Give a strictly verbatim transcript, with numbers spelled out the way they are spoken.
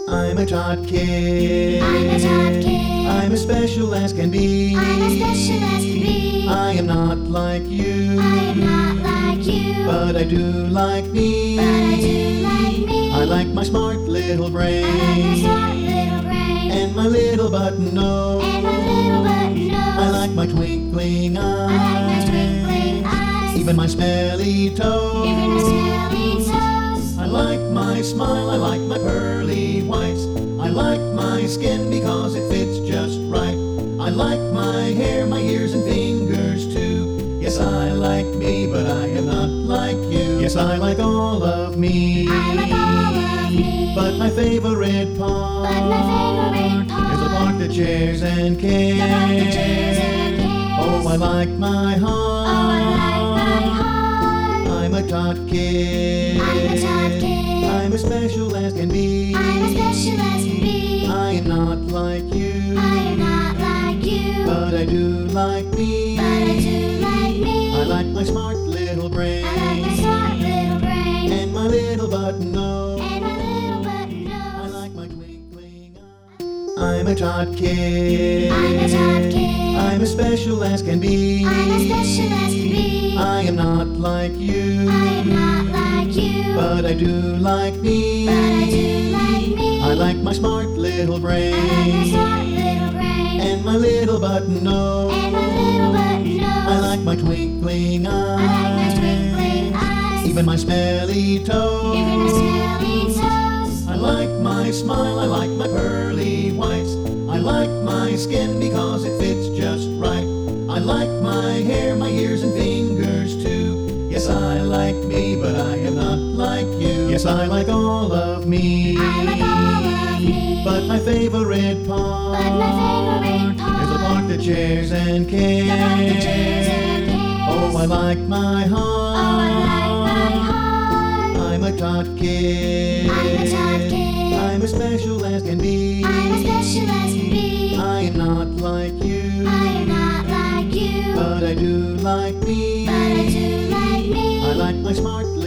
I'm a tot kid. I'm a tot kid. I'm as special as can be. I'm as special as can be. I am not like you. I am not like you. But I do like me. But I do like me. I like my smart little brain. I like my smart little brain. And my little button nose. And my little button nose. I like my twinkling eyes. I like my twinkling eyes. Even my smelly toes. Even my smelly toes. I like my smile. I like my pearly whites. I like my skin because it fits just right. I like my hair, my ears and fingers too. Yes, I like me, but I am not like you. Yes, I like all of me. I like all of me. But my favorite part, But my favorite part is the part that shares and cares. The part that shares and cares. Oh, I like my heart. Oh, I like my heart. I'm a tot kid. I'm a tot kid. I'm as special as can be. I'm as special as can be. I am not like you. I am not like you. But I do like me. But I do like me. I like my smart little brain. I like my smart little brain. And my little button nose. And my little button I nose. like my twinkling eyes. I'm a tot kid. I'm a tot kid. I'm as special as can be. I'm as special as can be. I am not like you. I am not like you. But I do like me. But I do like me. I like my smart little brain. I like my smart little brain. And my little button nose. And my little button nose. I like my twinkling eyes. I like my twinkling eyes. Even my smelly toes. Even my smelly toes. I like my smile. I like my pearly whites. I like my skin because it fits just right. I like my hair, my ears and fingers too. Yes, I like me, but I am not like you. Yes, I like all of me. I like all of me. But my favorite part, But my favorite part is the part that shares and cares. The part that shares and cares. Oh, I like my heart. Oh, I like my heart. I'm a tot kid. I'm a tot kid. I'm as special as can be. I'm as special as can be. I am not like you. I am not like you. But I do like me. But I do like me. I like my smart